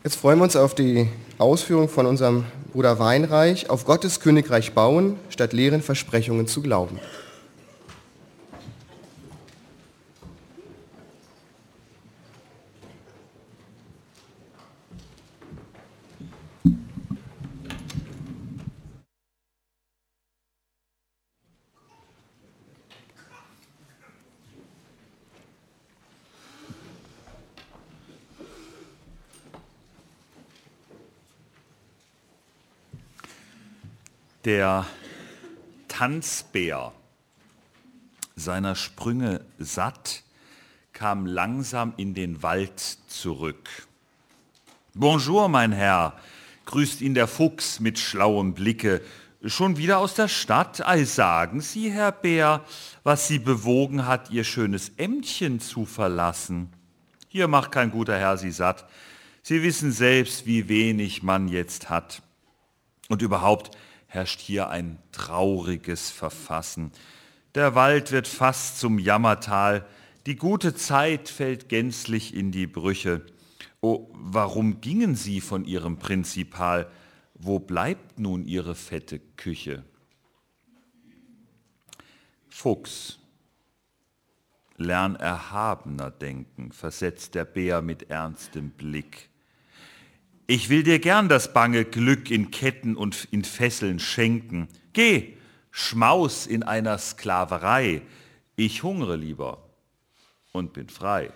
Jetzt freuen wir uns auf die Ausführung von unserem Bruder Weinreich, auf Gottes Königreich bauen, statt leeren Versprechungen zu glauben. Der Tanzbär, seiner Sprünge satt, kam langsam in den Wald zurück. »Bonjour, mein Herr«, grüßt ihn der Fuchs mit schlauem Blicke. »Schon wieder aus der Stadt? Ei, sagen Sie, Herr Bär, was Sie bewogen hat, Ihr schönes Ämtchen zu verlassen. Hier macht kein guter Herr Sie satt. Sie wissen selbst, wie wenig man jetzt hat. Und überhaupt herrscht hier ein trauriges Verfassen. Der Wald wird fast zum Jammertal, die gute Zeit fällt gänzlich in die Brüche. Oh, warum gingen Sie von Ihrem Prinzipal? Wo bleibt nun Ihre fette Küche?« »Fuchs, lern erhabener denken«, versetzt der Bär mit ernstem Blick. »Ich will dir gern das bange Glück in Ketten und in Fesseln schenken. Geh, schmaus in einer Sklaverei. Ich hungre lieber und bin frei.«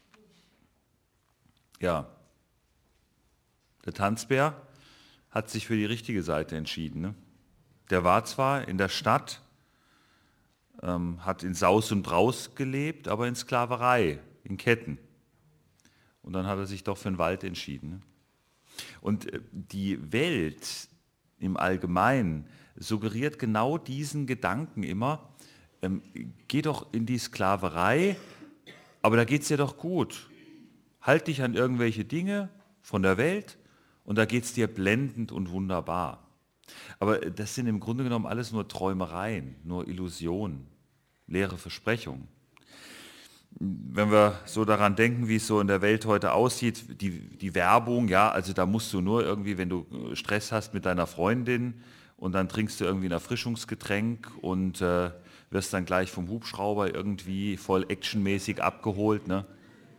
Ja, der Tanzbär hat sich für die richtige Seite entschieden. Ne? Der war zwar in der Stadt, hat in Saus und Braus gelebt, aber in Sklaverei, in Ketten. Und dann hat er sich doch für den Wald entschieden. Ne? Und die Welt im Allgemeinen suggeriert genau diesen Gedanken immer, geh doch in die Sklaverei, aber da geht es dir doch gut. Halt dich an irgendwelche Dinge von der Welt und da geht es dir blendend und wunderbar. Aber das sind im Grunde genommen alles nur Träumereien, nur Illusionen, leere Versprechungen. Wenn wir so daran denken, wie es so in der Welt heute aussieht, die Werbung, ja, also da musst du nur irgendwie, wenn du Stress hast mit deiner Freundin und dann trinkst du irgendwie ein Erfrischungsgetränk und wirst dann gleich vom Hubschrauber irgendwie voll actionmäßig abgeholt, ne?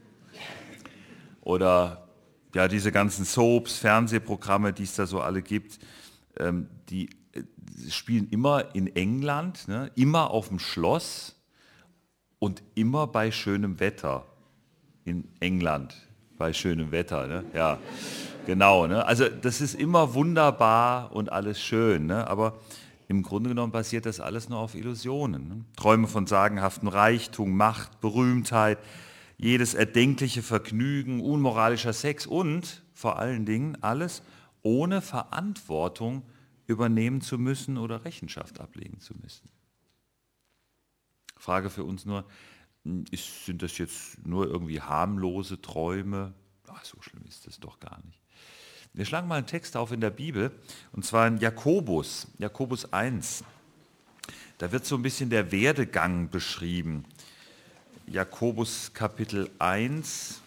Oder ja, diese ganzen Soaps, Fernsehprogramme, die es da so alle gibt, die spielen immer in England, ne? Immer auf dem Schloss. Und immer bei schönem Wetter in England, bei schönem Wetter, ne? Ja, genau. Ne? Also das ist immer wunderbar und alles schön, ne? Aber im Grunde genommen basiert das alles nur auf Illusionen. Ne? Träume von sagenhaftem Reichtum, Macht, Berühmtheit, jedes erdenkliche Vergnügen, unmoralischer Sex und vor allen Dingen alles ohne Verantwortung übernehmen zu müssen oder Rechenschaft ablegen zu müssen. Frage für uns nur, sind das jetzt nur irgendwie harmlose Träume? Ach, so schlimm ist das doch gar nicht. Wir schlagen mal einen Text auf in der Bibel, und zwar in Jakobus 1. Da wird so ein bisschen der Werdegang beschrieben. Jakobus Kapitel 1,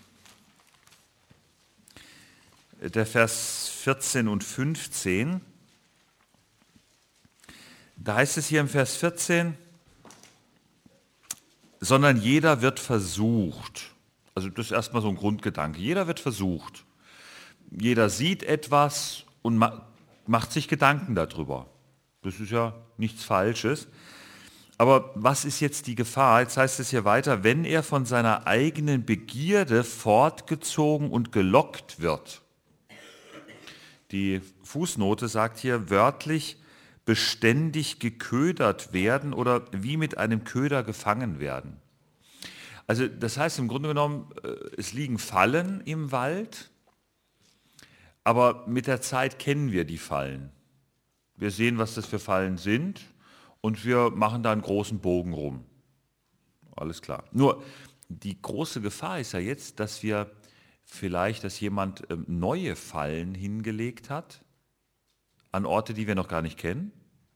der Vers 14 und 15. Da heißt es hier im Vers 14, sondern jeder wird versucht. Also das ist erstmal so ein Grundgedanke. Jeder wird versucht. Jeder sieht etwas und macht sich Gedanken darüber. Das ist ja nichts Falsches. Aber was ist jetzt die Gefahr? Jetzt heißt es hier weiter, wenn er von seiner eigenen Begierde fortgezogen und gelockt wird. Die Fußnote sagt hier wörtlich, beständig geködert werden oder wie mit einem Köder gefangen werden. Also das heißt im Grunde genommen, es liegen Fallen im Wald, aber mit der Zeit kennen wir die Fallen. Wir sehen, was das für Fallen sind und wir machen da einen großen Bogen rum. Alles klar. Nur die große Gefahr ist ja jetzt, dass jemand neue Fallen hingelegt hat an Orte, die wir noch gar nicht kennen.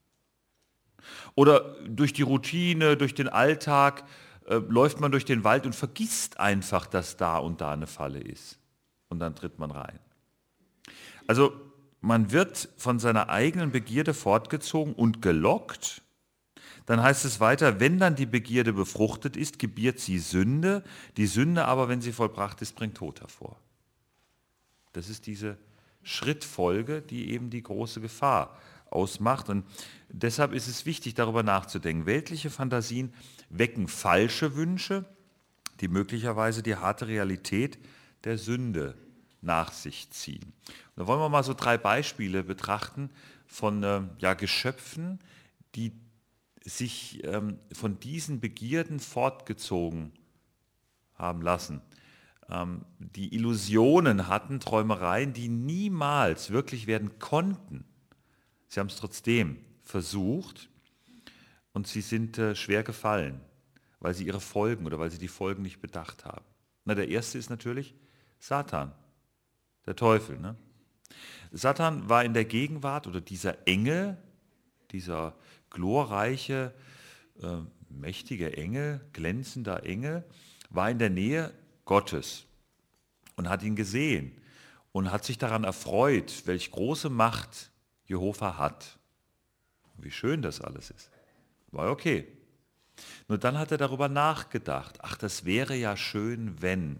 Oder durch die Routine, durch den Alltag läuft man durch den Wald und vergisst einfach, dass da und da eine Falle ist. Und dann tritt man rein. Also man wird von seiner eigenen Begierde fortgezogen und gelockt. Dann heißt es weiter, wenn dann die Begierde befruchtet ist, gebiert sie Sünde. Die Sünde aber, wenn sie vollbracht ist, bringt Tod hervor. Das ist diese Schrittfolge, die eben die große Gefahr ausmacht. Und deshalb ist es wichtig, darüber nachzudenken. Weltliche Fantasien wecken falsche Wünsche, die möglicherweise die harte Realität der Sünde nach sich ziehen. Und da wollen wir mal so 3 Beispiele betrachten von Geschöpfen, die sich von diesen Begierden fortgezogen haben lassen, die Illusionen hatten, Träumereien, die niemals wirklich werden konnten. Sie haben es trotzdem versucht und sie sind schwer gefallen, weil sie ihre Folgen oder weil sie die Folgen nicht bedacht haben. Na, der erste ist natürlich Satan, der Teufel. Ne? Satan war in der Gegenwart oder dieser Engel, dieser glorreiche, mächtige Engel, glänzender Engel, war in der Nähe Gottes und hat ihn gesehen und hat sich daran erfreut, welch große Macht Jehova hat. Wie schön das alles ist. War okay. Nur dann hat er darüber nachgedacht, ach, das wäre ja schön, wenn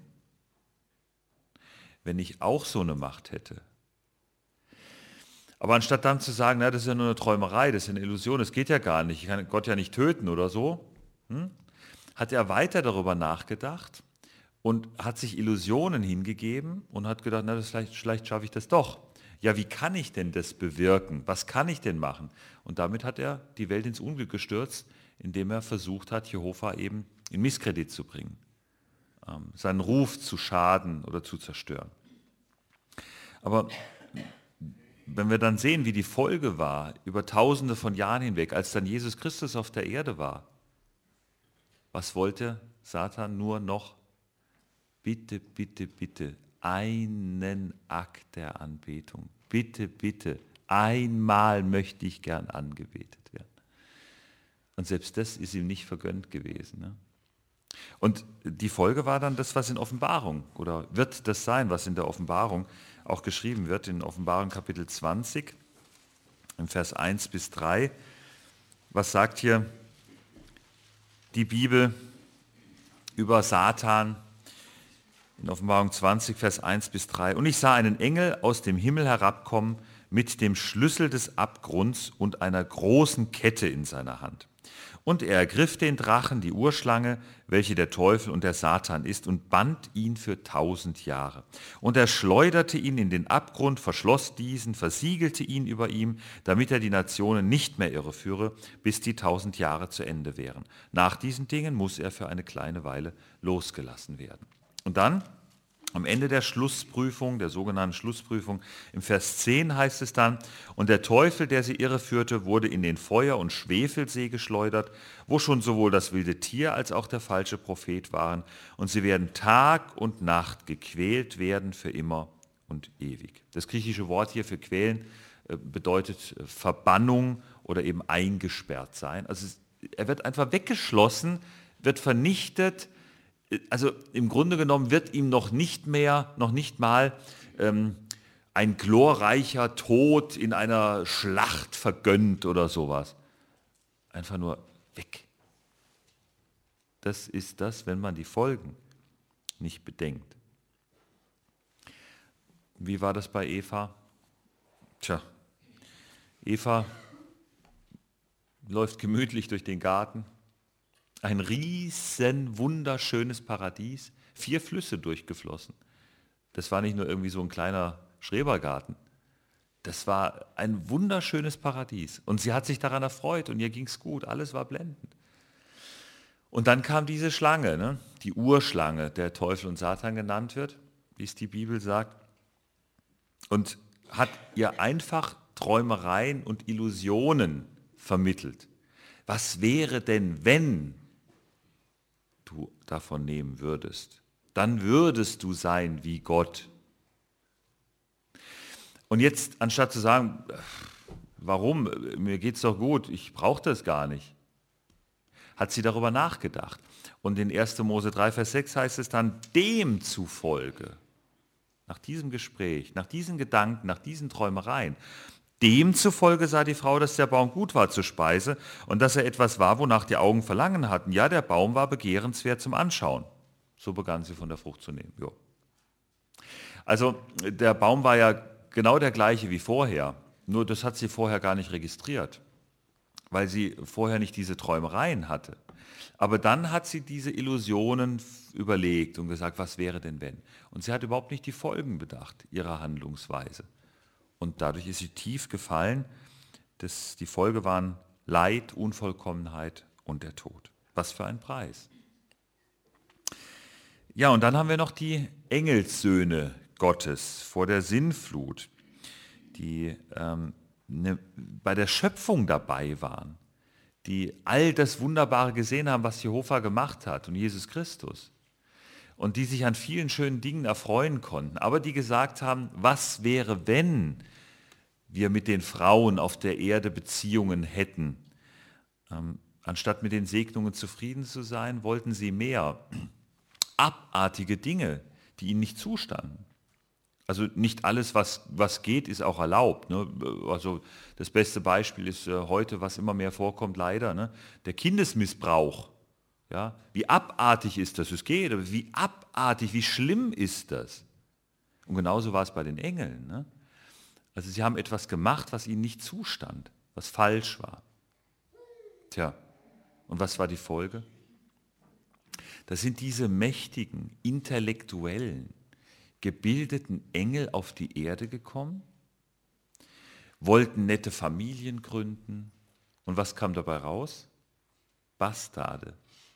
ich auch so eine Macht hätte. Aber anstatt dann zu sagen, na, das ist ja nur eine Träumerei, das ist eine Illusion, das geht ja gar nicht, ich kann Gott ja nicht töten oder so, hat er weiter darüber nachgedacht und hat sich Illusionen hingegeben und hat gedacht, na, vielleicht schaffe ich das doch. Ja, wie kann ich denn das bewirken? Was kann ich denn machen? Und damit hat er die Welt ins Unglück gestürzt, indem er versucht hat, Jehova eben in Misskredit zu bringen, seinen Ruf zu schaden oder zu zerstören. Aber wenn wir dann sehen, wie die Folge war, über Tausende von Jahren hinweg, als dann Jesus Christus auf der Erde war, was wollte Satan nur noch? Bitte, bitte, bitte, einen Akt der Anbetung. Bitte, bitte, einmal möchte ich gern angebetet werden. Und selbst das ist ihm nicht vergönnt gewesen. Ne? Und die Folge war dann das, was in Offenbarung, oder wird das sein, was in der Offenbarung auch geschrieben wird, in Offenbarung Kapitel 20, im Vers 1 bis 3. Was sagt hier die Bibel über Satan? In Offenbarung 20, Vers 1 bis 3. Und ich sah einen Engel aus dem Himmel herabkommen mit dem Schlüssel des Abgrunds und einer großen Kette in seiner Hand. Und er ergriff den Drachen, die Urschlange, welche der Teufel und der Satan ist, und band ihn für 1000 Jahre. Und er schleuderte ihn in den Abgrund, verschloss diesen, versiegelte ihn über ihm, damit er die Nationen nicht mehr irreführe, bis die 1000 Jahre zu Ende wären. Nach diesen Dingen muss er für eine kleine Weile losgelassen werden. Und dann, am Ende der Schlussprüfung, der sogenannten Schlussprüfung, im Vers 10 heißt es dann, und der Teufel, der sie irreführte, wurde in den Feuer- und Schwefelsee geschleudert, wo schon sowohl das wilde Tier als auch der falsche Prophet waren, und sie werden Tag und Nacht gequält werden für immer und ewig. Das griechische Wort hier für quälen bedeutet Verbannung oder eben eingesperrt sein. Also er wird einfach weggeschlossen, wird vernichtet. Also im Grunde genommen wird ihm noch nicht mal ein glorreicher Tod in einer Schlacht vergönnt oder sowas. Einfach nur weg. Das ist das, wenn man die Folgen nicht bedenkt. Wie war das bei Eva? Tja, Eva läuft gemütlich durch den Garten. Ein riesen, wunderschönes Paradies, 4 Flüsse durchgeflossen. Das war nicht nur irgendwie so ein kleiner Schrebergarten. Das war ein wunderschönes Paradies. Und sie hat sich daran erfreut und ihr ging es gut, alles war blendend. Und dann kam diese Schlange, ne? Die Urschlange, der Teufel und Satan genannt wird, wie es die Bibel sagt, und hat ihr einfach Träumereien und Illusionen vermittelt. Was wäre denn, wenn du davon nehmen würdest? Dann würdest du sein wie Gott. Und jetzt, anstatt zu sagen, warum, mir geht es doch gut, ich brauche das gar nicht, hat sie darüber nachgedacht. Und in 1. Mose 3, Vers 6 heißt es dann, demzufolge nach diesem Gespräch, nach diesen Gedanken, nach diesen Träumereien, demzufolge sah die Frau, dass der Baum gut war zur Speise und dass er etwas war, wonach die Augen Verlangen hatten. Ja, der Baum war begehrenswert zum Anschauen. So begann sie von der Frucht zu nehmen. Jo. Also der Baum war ja genau der gleiche wie vorher, nur das hat sie vorher gar nicht registriert, weil sie vorher nicht diese Träumereien hatte. Aber dann hat sie diese Illusionen überlegt und gesagt, was wäre denn wenn? Und sie hat überhaupt nicht die Folgen bedacht ihrer Handlungsweise. Und dadurch ist sie tief gefallen. Die Folge waren Leid, Unvollkommenheit und der Tod. Was für ein Preis. Ja, und dann haben wir noch die Engelssöhne Gottes vor der Sintflut, die bei der Schöpfung dabei waren, die all das Wunderbare gesehen haben, was Jehova gemacht hat und Jesus Christus. Und die sich an vielen schönen Dingen erfreuen konnten, aber die gesagt haben, was wäre, wenn wir mit den Frauen auf der Erde Beziehungen hätten. Anstatt mit den Segnungen zufrieden zu sein, wollten sie mehr abartige Dinge, die ihnen nicht zustanden. Also nicht alles, was geht, ist auch erlaubt. Ne? Also das beste Beispiel ist heute, was immer mehr vorkommt, leider, ne? Der Kindesmissbrauch. Ja? Wie abartig ist das? Es geht, aber wie abartig, wie schlimm ist das? Und genauso war es bei den Engeln. Ne? Also sie haben etwas gemacht, was ihnen nicht zustand, was falsch war. Tja, und was war die Folge? Das sind diese mächtigen, intellektuellen, gebildeten Engel auf die Erde gekommen, wollten nette Familien gründen. Und was kam dabei raus? Bastarde,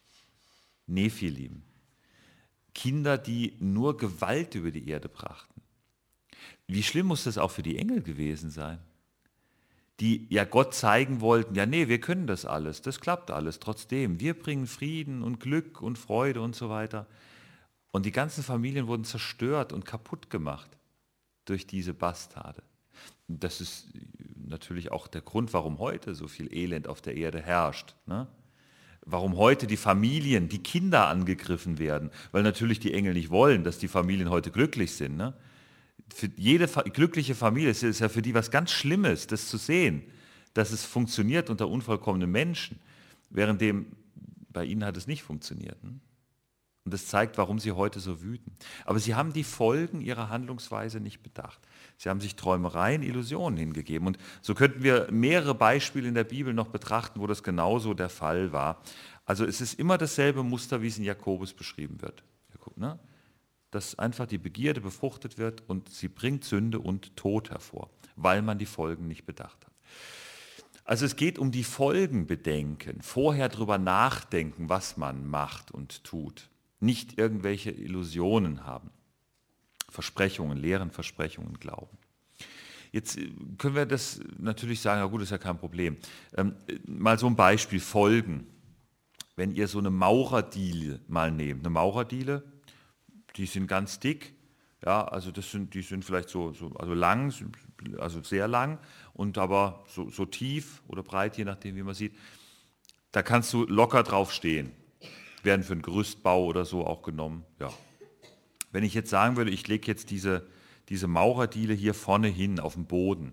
Nephilim, Kinder, die nur Gewalt über die Erde brachten. Wie schlimm muss das auch für die Engel gewesen sein? Die ja Gott zeigen wollten, ja nee, wir können das alles, das klappt alles trotzdem. Wir bringen Frieden und Glück und Freude und so weiter. Und die ganzen Familien wurden zerstört und kaputt gemacht durch diese Bastarde. Das ist natürlich auch der Grund, warum heute so viel Elend auf der Erde herrscht. Ne? Warum heute die Familien, die Kinder angegriffen werden, weil natürlich die Engel nicht wollen, dass die Familien heute glücklich sind. Ne? Für jede glückliche Familie ist ja für die was ganz Schlimmes, das zu sehen, dass es funktioniert unter unvollkommenen Menschen, währenddem bei ihnen hat es nicht funktioniert. Ne? Und das zeigt, warum sie heute so wüten. Aber sie haben die Folgen ihrer Handlungsweise nicht bedacht. Sie haben sich Träumereien, Illusionen hingegeben. Und so könnten wir mehrere Beispiele in der Bibel noch betrachten, wo das genauso der Fall war. Also es ist immer dasselbe Muster, wie es in Jakobus beschrieben wird. Ne? Dass einfach die Begierde befruchtet wird und sie bringt Sünde und Tod hervor, weil man die Folgen nicht bedacht hat. Also es geht um die Folgen bedenken, vorher darüber nachdenken, was man macht und tut. Nicht irgendwelche Illusionen haben, Versprechungen, leeren Versprechungen glauben. Jetzt können wir das natürlich sagen, ja gut, ist ja kein Problem. Mal so ein Beispiel, Folgen. Wenn ihr so eine Maurerdiele mal nehmt, eine Maurerdiele, die sind ganz dick, ja, also die sind vielleicht also lang, also sehr lang und aber so tief oder breit, je nachdem wie man sieht, da kannst du locker drauf stehen. Werden für einen Gerüstbau oder so auch genommen. Ja. Wenn ich jetzt sagen würde, ich lege jetzt diese Maurerdiele hier vorne hin auf den Boden,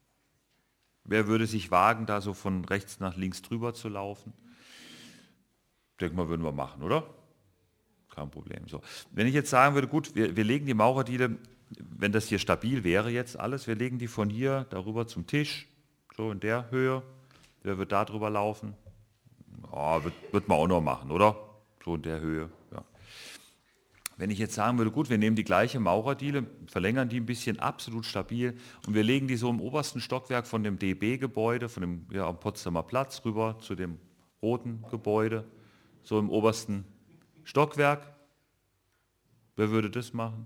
wer würde sich wagen, da so von rechts nach links drüber zu laufen? Denke mal, würden wir machen, oder? Kein Problem. So. Wenn ich jetzt sagen würde, gut, wir legen die Maurerdiele, wenn das hier stabil wäre jetzt alles, wir legen die von hier darüber zum Tisch, so in der Höhe, wer wird da drüber laufen? Oh, wird man auch noch machen, oder? So in der Höhe, ja. Wenn ich jetzt sagen würde, gut, wir nehmen die gleiche Maurerdiele, verlängern die ein bisschen, absolut stabil, und wir legen die so im obersten Stockwerk von dem DB-Gebäude, von dem am Potsdamer Platz rüber zu dem roten Gebäude, so im obersten Stockwerk. Wer würde das machen?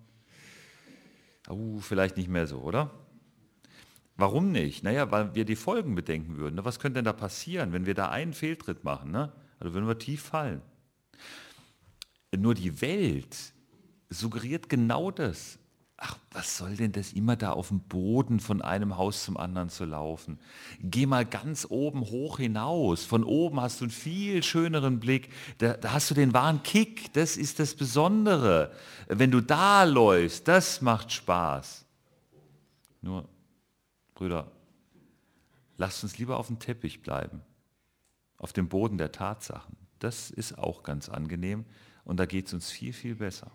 Vielleicht nicht mehr so, oder? Warum nicht? Naja, weil wir die Folgen bedenken würden. Was könnte denn da passieren, wenn wir da einen Fehltritt machen? Ne? Also würden wir tief fallen. Nur die Welt suggeriert genau das. ach, was soll denn das immer da auf dem Boden von einem Haus zum anderen zu laufen? Geh mal ganz oben hoch hinaus. Von oben hast du einen viel schöneren Blick. Da hast du den wahren Kick. Das ist das Besondere. Wenn du da läufst, das macht Spaß. Nur, Brüder, lasst uns lieber auf dem Teppich bleiben. Auf dem Boden der Tatsachen. Das ist auch ganz angenehm und da geht es uns viel, viel besser.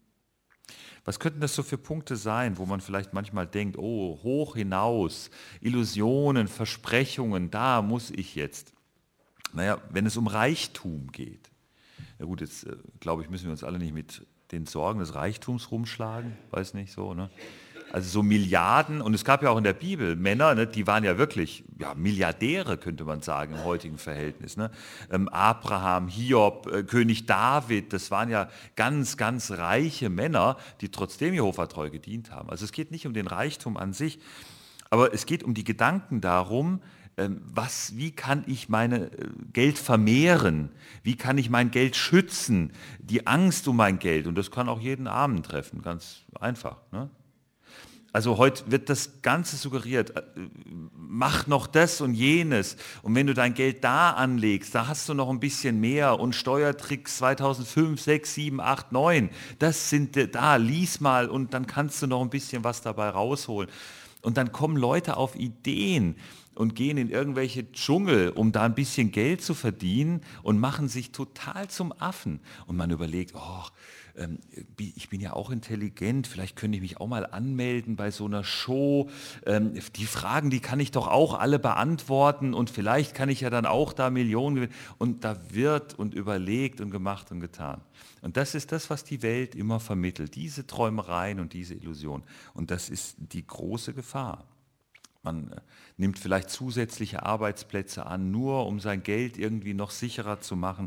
Was könnten das so für Punkte sein, wo man vielleicht manchmal denkt, oh, hoch hinaus, Illusionen, Versprechungen, da muss ich jetzt. Naja, wenn es um Reichtum geht, ja gut, jetzt glaube ich, müssen wir uns alle nicht mit den Sorgen des Reichtums rumschlagen, weiß nicht so, ne? Also so Milliarden, und es gab ja auch in der Bibel Männer, ne, die waren ja wirklich Milliardäre, könnte man sagen, im heutigen Verhältnis. Ne? Abraham, Hiob, König David, das waren ja ganz, ganz reiche Männer, die trotzdem Jehova treu gedient haben. Also es geht nicht um den Reichtum an sich, aber es geht um die Gedanken darum, wie kann ich mein Geld vermehren? Wie kann ich mein Geld schützen? Die Angst um mein Geld, und das kann auch jeden Armen treffen, ganz einfach, ne? Also heute wird das Ganze suggeriert, mach noch das und jenes, und wenn du dein Geld da anlegst, da hast du noch ein bisschen mehr, und Steuertricks 2005, 6, 7, 8, 9, das sind da, lies mal und dann kannst du noch ein bisschen was dabei rausholen. Und dann kommen Leute auf Ideen und gehen in irgendwelche Dschungel, um da ein bisschen Geld zu verdienen, und machen sich total zum Affen. Und man überlegt, oh, ich bin ja auch intelligent, vielleicht könnte ich mich auch mal anmelden bei so einer Show. Die Fragen, die kann ich doch auch alle beantworten, und vielleicht kann ich ja dann auch da Millionen gewinnen. Und da wird und überlegt und gemacht und getan. Und das ist das, was die Welt immer vermittelt, diese Träumereien und diese Illusionen. Und das ist die große Gefahr. Man nimmt vielleicht zusätzliche Arbeitsplätze an, nur um sein Geld irgendwie noch sicherer zu machen.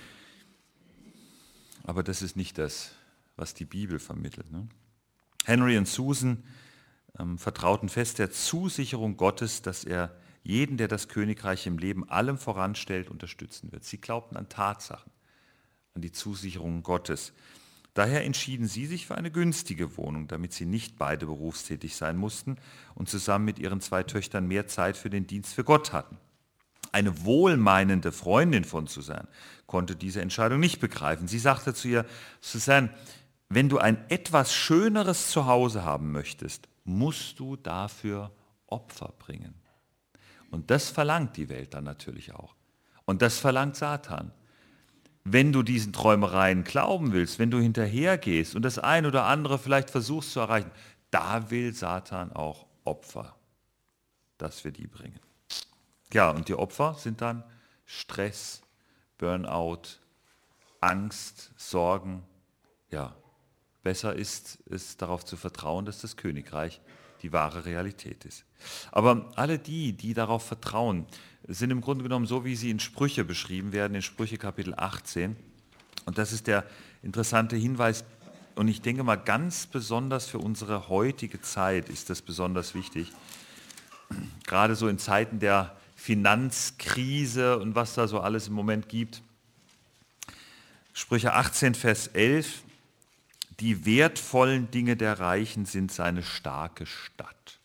Aber das ist nicht das, was die Bibel vermittelt. Ne? Henry und Susan vertrauten fest der Zusicherung Gottes, dass er jeden, der das Königreich im Leben allem voranstellt, unterstützen wird. Sie glaubten an Tatsachen, an die Zusicherung Gottes. Daher entschieden sie sich für eine günstige Wohnung, damit sie nicht beide berufstätig sein mussten und zusammen mit ihren 2 Töchtern mehr Zeit für den Dienst für Gott hatten. Eine wohlmeinende Freundin von Susanne konnte diese Entscheidung nicht begreifen. Sie sagte zu ihr, Susanne, wenn du ein etwas Schöneres Zuhause haben möchtest, musst du dafür Opfer bringen. Und das verlangt die Welt dann natürlich auch. Und das verlangt Satan. Wenn du diesen Träumereien glauben willst, wenn du hinterhergehst und das ein oder andere vielleicht versuchst zu erreichen, da will Satan auch Opfer, dass wir die bringen. Ja, und die Opfer sind dann Stress, Burnout, Angst, Sorgen. Ja, besser ist es, darauf zu vertrauen, dass das Königreich die wahre Realität ist. Aber alle die darauf vertrauen, sind im Grunde genommen so, wie sie in Sprüche beschrieben werden, in Sprüche Kapitel 18. Und das ist der interessante Hinweis. Und ich denke mal, ganz besonders für unsere heutige Zeit ist das besonders wichtig. Gerade so in Zeiten der Finanzkrise und was da so alles im Moment gibt. Sprüche 18, Vers 11. Die wertvollen Dinge der Reichen sind seine starke Stadt.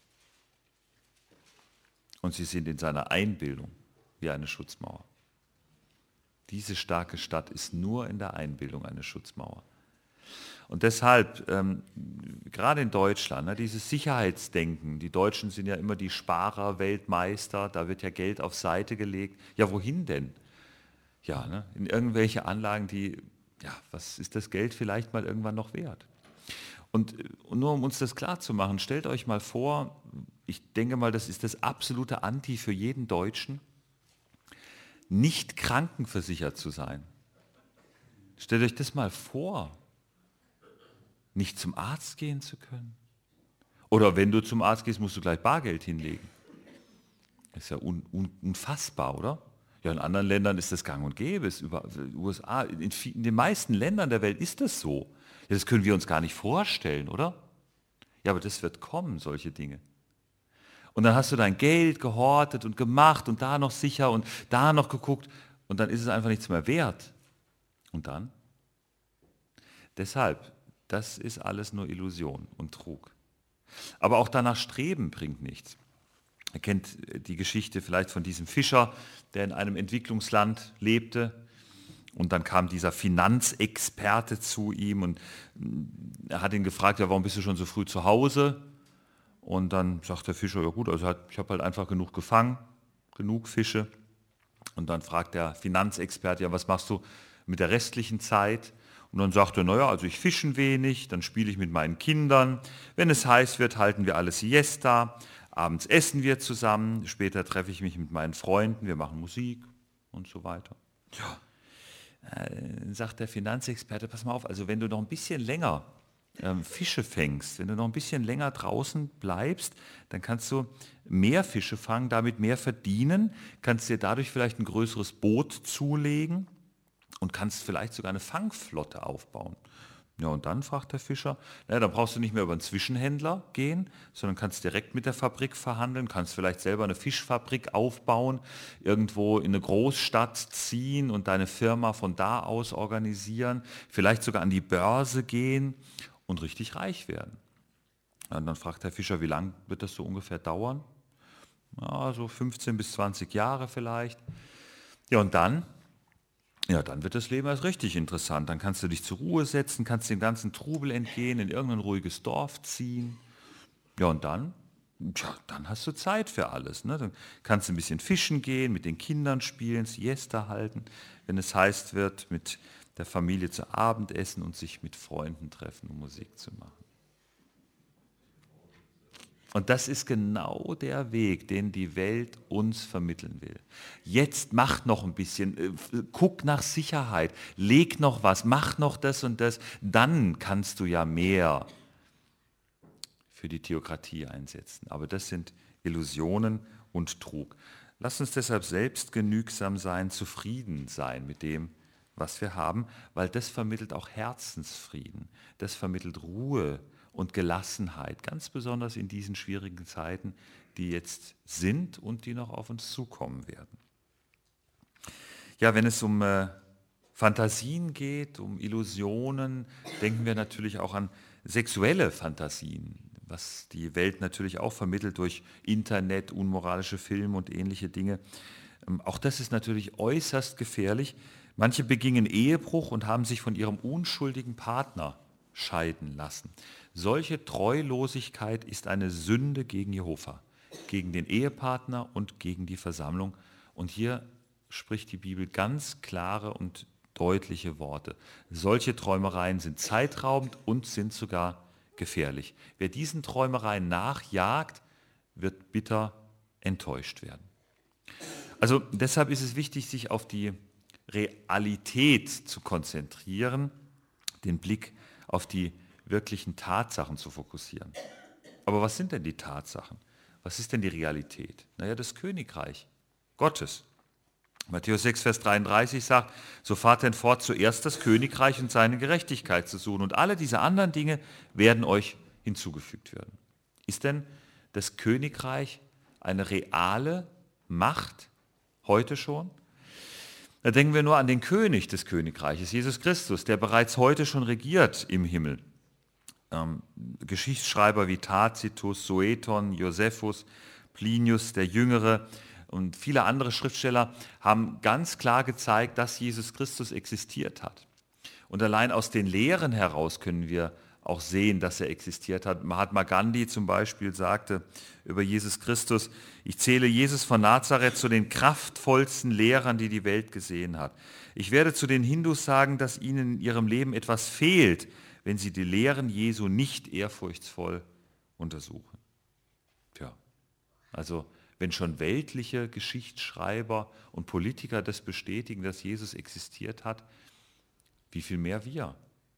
Und sie sind in seiner Einbildung wie eine Schutzmauer. Diese starke Stadt ist nur in der Einbildung eine Schutzmauer. Und deshalb, gerade in Deutschland, ne, dieses Sicherheitsdenken, die Deutschen sind ja immer die Sparer-Weltmeister, da wird ja Geld auf Seite gelegt. Ja, wohin denn? Ja, ne, in irgendwelche Anlagen, was ist das Geld vielleicht mal irgendwann noch wert? Und nur um uns das klar zu machen, stellt euch mal vor, ich denke mal, das ist das absolute Anti für jeden Deutschen, nicht krankenversichert zu sein. Stellt euch das mal vor, nicht zum Arzt gehen zu können. Oder wenn du zum Arzt gehst, musst du gleich Bargeld hinlegen. Das ist ja unfassbar, oder? Ja, in anderen Ländern ist das gang und gäbe. Über USA, in den meisten Ländern der Welt ist das so. Ja, das können wir uns gar nicht vorstellen, oder? Ja, aber das wird kommen, solche Dinge. Und dann hast du dein Geld gehortet und gemacht und da noch sicher und da noch geguckt und dann ist es einfach nichts mehr wert. Und dann? Deshalb, das ist alles nur Illusion und Trug. Aber auch danach streben bringt nichts. Ihr kennt die Geschichte vielleicht von diesem Fischer, der in einem Entwicklungsland lebte. Und dann kam dieser Finanzexperte zu ihm und er hat ihn gefragt, ja, warum bist du schon so früh zu Hause? Und dann sagt der Fischer, ja gut, also ich habe halt einfach genug gefangen, genug Fische. Und dann fragt der Finanzexperte, ja, was machst du mit der restlichen Zeit? Und dann sagt er, naja, also ich fische ein wenig, dann spiele ich mit meinen Kindern. Wenn es heiß wird, halten wir alle Siesta. Abends essen wir zusammen, später treffe ich mich mit meinen Freunden, wir machen Musik und so weiter. Ja. Sagt der Finanzexperte, pass mal auf, also wenn du noch ein bisschen länger Fische fängst, wenn du noch ein bisschen länger draußen bleibst, dann kannst du mehr Fische fangen, damit mehr verdienen, kannst dir dadurch vielleicht ein größeres Boot zulegen und kannst vielleicht sogar eine Fangflotte aufbauen. Ja, und dann fragt der Fischer, naja, dann brauchst du nicht mehr über einen Zwischenhändler gehen, sondern kannst direkt mit der Fabrik verhandeln, kannst vielleicht selber eine Fischfabrik aufbauen, irgendwo in eine Großstadt ziehen und deine Firma von da aus organisieren, vielleicht sogar an die Börse gehen und richtig reich werden. Ja, und dann fragt der Fischer, wie lange wird das so ungefähr dauern? Ja, so 15 bis 20 Jahre vielleicht. Ja, und dann wird das Leben erst richtig interessant. Dann kannst du dich zur Ruhe setzen, kannst dem ganzen Trubel entgehen, in irgendein ruhiges Dorf ziehen. Ja, und dann hast du Zeit für alles. Ne? Dann kannst du ein bisschen fischen gehen, mit den Kindern spielen, Siesta halten, wenn es heiß wird, mit der Familie zu Abend essen und sich mit Freunden treffen, um Musik zu machen. Und das ist genau der Weg, den die Welt uns vermitteln will. Jetzt mach noch ein bisschen, guck nach Sicherheit, leg noch was, mach noch das und das, dann kannst du ja mehr für die Theokratie einsetzen. Aber das sind Illusionen und Trug. Lass uns deshalb selbstgenügsam sein, zufrieden sein mit dem, was wir haben, weil das vermittelt auch Herzensfrieden, das vermittelt Ruhe und Gelassenheit, ganz besonders in diesen schwierigen Zeiten, die jetzt sind und die noch auf uns zukommen werden. Ja, wenn es um Fantasien geht, um Illusionen, denken wir natürlich auch an sexuelle Fantasien, was die Welt natürlich auch vermittelt durch Internet, unmoralische Filme und ähnliche Dinge. Auch das ist natürlich äußerst gefährlich. Manche begingen Ehebruch und haben sich von ihrem unschuldigen Partner scheiden lassen. Solche Treulosigkeit ist eine Sünde gegen Jehova, gegen den Ehepartner und gegen die Versammlung. Und hier spricht die Bibel ganz klare und deutliche Worte. Solche Träumereien sind zeitraubend und sind sogar gefährlich. Wer diesen Träumereien nachjagt, wird bitter enttäuscht werden. Also deshalb ist es wichtig, sich auf die Realität zu konzentrieren, den Blick auf die wirklichen Tatsachen zu fokussieren. Aber was sind denn die Tatsachen? Was ist denn die Realität? Naja, das Königreich Gottes. Matthäus 6, Vers 33 sagt, so fahrt denn fort, zuerst das Königreich und seine Gerechtigkeit zu suchen. Und alle diese anderen Dinge werden euch hinzugefügt werden. Ist denn das Königreich eine reale Macht heute schon? Da denken wir nur an den König des Königreiches, Jesus Christus, der bereits heute schon regiert im Himmel. Geschichtsschreiber wie Tacitus, Sueton, Josephus, Plinius der Jüngere und viele andere Schriftsteller haben ganz klar gezeigt, dass Jesus Christus existiert hat. Und allein aus den Lehren heraus können wir auch sehen, dass er existiert hat. Mahatma Gandhi zum Beispiel sagte über Jesus Christus, ich zähle Jesus von Nazareth zu den kraftvollsten Lehrern, die die Welt gesehen hat. Ich werde zu den Hindus sagen, dass ihnen in ihrem Leben etwas fehlt, wenn sie die Lehren Jesu nicht ehrfurchtsvoll untersuchen. Tja, also wenn schon weltliche Geschichtsschreiber und Politiker das bestätigen, dass Jesus existiert hat, wie viel mehr wir?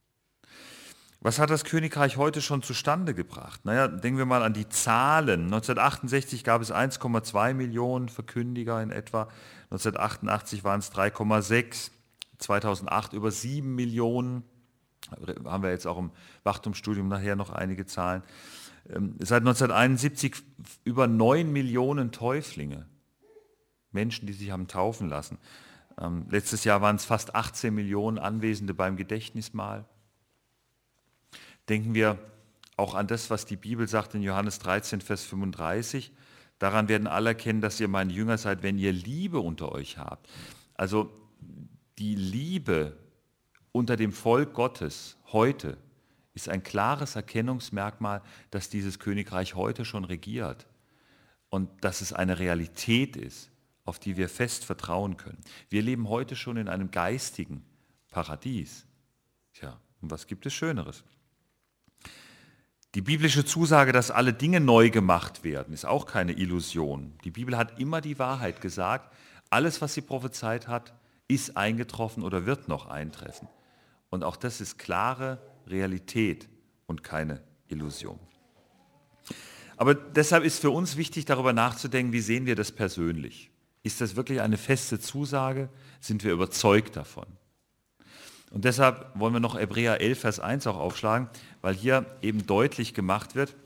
Was hat das Königreich heute schon zustande gebracht? Naja, denken wir mal an die Zahlen. 1968 gab es 1,2 Millionen Verkündiger in etwa, 1988 waren es 3,6, 2008 über 7 Millionen, haben wir jetzt auch im Wachtumsstudium nachher noch einige Zahlen. Seit 1971 über 9 Millionen Täuflinge, Menschen, die sich haben taufen lassen. Letztes Jahr waren es fast 18 Millionen Anwesende beim Gedächtnismahl. Denken wir auch an das, was die Bibel sagt in Johannes 13, Vers 35. Daran werden alle erkennen, dass ihr meine Jünger seid, wenn ihr Liebe unter euch habt. Also die Liebe unter dem Volk Gottes heute ist ein klares Erkennungsmerkmal, dass dieses Königreich heute schon regiert und dass es eine Realität ist, auf die wir fest vertrauen können. Wir leben heute schon in einem geistigen Paradies. Tja, und was gibt es Schöneres? Die biblische Zusage, dass alle Dinge neu gemacht werden, ist auch keine Illusion. Die Bibel hat immer die Wahrheit gesagt. Alles, was sie prophezeit hat, ist eingetroffen oder wird noch eintreffen. Und auch das ist klare Realität und keine Illusion. Aber deshalb ist für uns wichtig, darüber nachzudenken, wie sehen wir das persönlich? Ist das wirklich eine feste Zusage? Sind wir überzeugt davon? Und deshalb wollen wir noch Hebräer 11, Vers 1 auch aufschlagen, weil hier eben deutlich gemacht wird,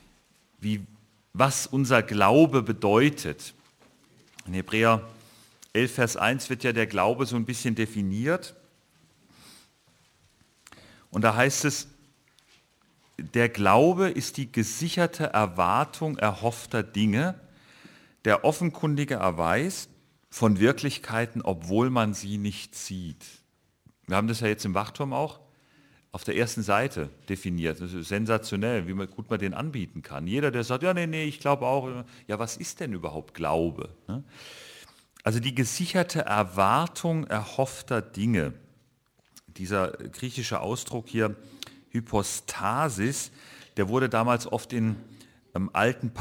was unser Glaube bedeutet. In Hebräer 11, Vers 1 wird ja der Glaube so ein bisschen definiert. Und da heißt es, der Glaube ist die gesicherte Erwartung erhoffter Dinge, der offenkundige Erweis von Wirklichkeiten, obwohl man sie nicht sieht. Wir haben das ja jetzt im Wachturm auch auf der ersten Seite definiert. Das ist sensationell, wie gut man den anbieten kann. Jeder, der sagt, ja, nee, ich glaube auch, ja, was ist denn überhaupt Glaube? Also die gesicherte Erwartung erhoffter Dinge. Dieser griechische Ausdruck hier, Hypostasis, der wurde damals oft in alten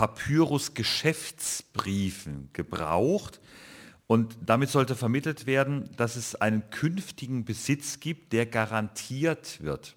Papyrus-Geschäftsbriefen gebraucht. Und damit sollte vermittelt werden, dass es einen künftigen Besitz gibt, der garantiert wird.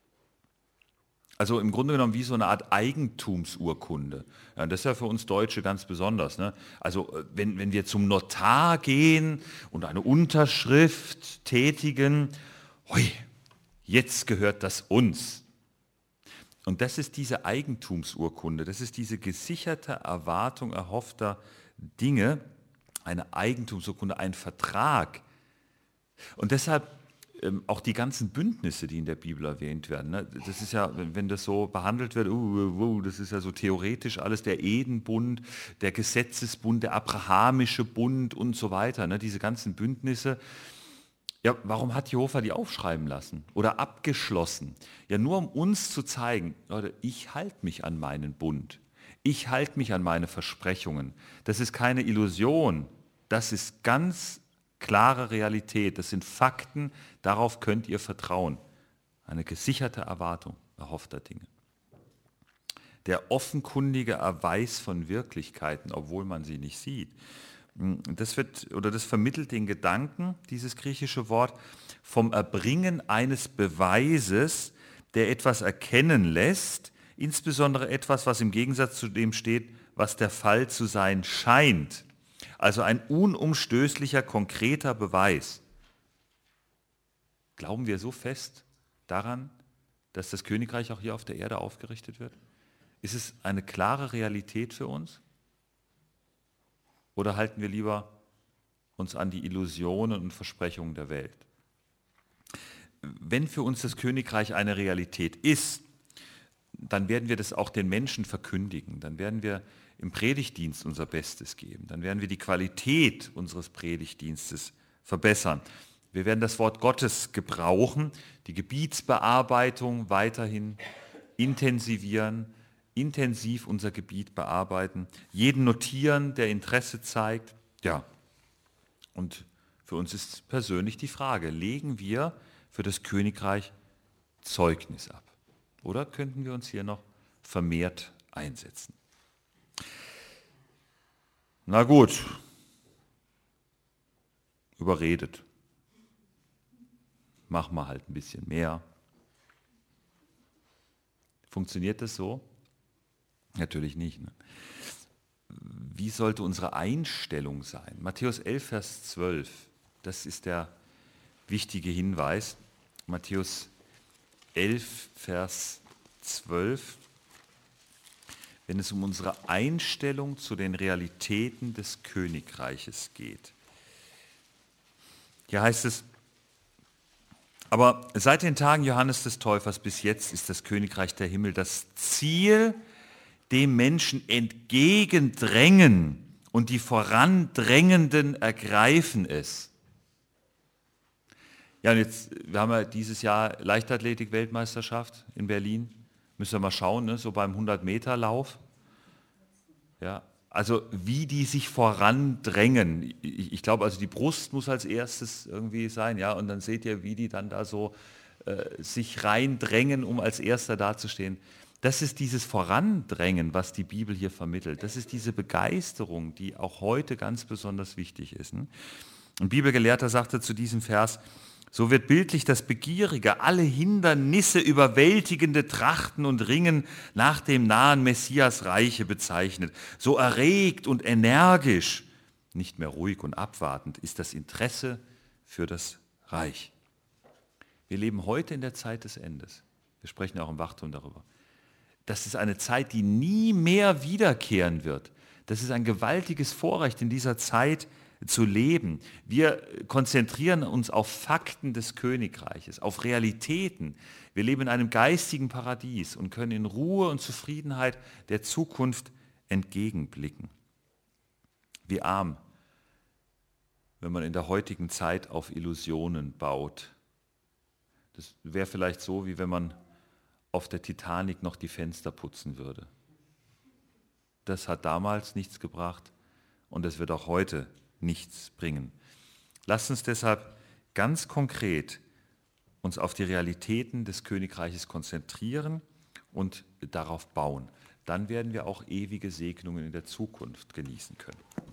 Also im Grunde genommen wie so eine Art Eigentumsurkunde. Ja, das ist ja für uns Deutsche ganz besonders. Ne? Also wenn wir zum Notar gehen und eine Unterschrift tätigen, hui, jetzt gehört das uns. Und das ist diese Eigentumsurkunde, das ist diese gesicherte Erwartung erhoffter Dinge, eine Eigentumsurkunde, ein Vertrag. Und deshalb auch die ganzen Bündnisse, die in der Bibel erwähnt werden. Ne? Das ist ja, wenn das so behandelt wird, das ist ja so theoretisch alles, der Edenbund, der Gesetzesbund, der abrahamische Bund und so weiter. Ne? Diese ganzen Bündnisse. Ja, warum hat Jehova die aufschreiben lassen oder abgeschlossen? Ja, nur um uns zu zeigen, Leute, ich halte mich an meinen Bund. Ich halte mich an meine Versprechungen. Das ist keine Illusion. Das ist ganz klare Realität. Das sind Fakten. Darauf könnt ihr vertrauen. Eine gesicherte Erwartung erhoffter Dinge. Der offenkundige Erweis von Wirklichkeiten, obwohl man sie nicht sieht. Das vermittelt den Gedanken, dieses griechische Wort, vom Erbringen eines Beweises, der etwas erkennen lässt, insbesondere etwas, was im Gegensatz zu dem steht, was der Fall zu sein scheint. Also ein unumstößlicher, konkreter Beweis. Glauben wir so fest daran, dass das Königreich auch hier auf der Erde aufgerichtet wird? Ist es eine klare Realität für uns? Oder halten wir lieber uns an die Illusionen und Versprechungen der Welt? Wenn für uns das Königreich eine Realität ist, dann werden wir das auch den Menschen verkündigen. Dann werden wir im Predigtdienst unser Bestes geben. Dann werden wir die Qualität unseres Predigtdienstes verbessern. Wir werden das Wort Gottes gebrauchen, die Gebietsbearbeitung weiterhin intensivieren, intensiv unser Gebiet bearbeiten, jeden notieren, der Interesse zeigt. Ja, und für uns ist persönlich die Frage, legen wir für das Königreich Zeugnis ab? Oder könnten wir uns hier noch vermehrt einsetzen? Na gut, überredet. Machen wir halt ein bisschen mehr. Funktioniert das so? Natürlich nicht. Ne? Wie sollte unsere Einstellung sein? Matthäus 11, Vers 12, das ist der wichtige Hinweis. Matthäus 11, Vers 12, wenn es um unsere Einstellung zu den Realitäten des Königreiches geht. Hier heißt es, Aber seit den Tagen Johannes des Täufers bis jetzt ist das Königreich der Himmel das Ziel, dem Menschen entgegendrängen und die Vorandrängenden ergreifen es. Ja, und jetzt, wir haben ja dieses Jahr Leichtathletik-Weltmeisterschaft in Berlin. Müssen wir mal schauen, ne? So beim 100-Meter-Lauf. Ja, also wie die sich vorandrängen. Ich glaube, also die Brust muss als erstes irgendwie sein, ja, und dann seht ihr, wie die dann da so sich reindrängen, um als Erster dazustehen. Das ist dieses Vorandrängen, was die Bibel hier vermittelt. Das ist diese Begeisterung, die auch heute ganz besonders wichtig ist. Ne? Ein Bibelgelehrter sagte zu diesem Vers: So wird bildlich das begierige, alle Hindernisse überwältigende Trachten und Ringen nach dem nahen Messias Reiche bezeichnet. So erregt und energisch, nicht mehr ruhig und abwartend, ist das Interesse für das Reich. Wir leben heute in der Zeit des Endes. Wir sprechen auch im Wachturm darüber. Das ist eine Zeit, die nie mehr wiederkehren wird. Das ist ein gewaltiges Vorrecht, in dieser Zeit zu leben. Wir konzentrieren uns auf Fakten des Königreiches, auf Realitäten. Wir leben in einem geistigen Paradies und können in Ruhe und Zufriedenheit der Zukunft entgegenblicken. Wie arm, wenn man in der heutigen Zeit auf Illusionen baut. Das wäre vielleicht so, wie wenn man auf der Titanic noch die Fenster putzen würde. Das hat damals nichts gebracht und es wird auch heute nichts bringen. Lasst uns deshalb ganz konkret uns auf die Realitäten des Königreiches konzentrieren und darauf bauen. Dann werden wir auch ewige Segnungen in der Zukunft genießen können.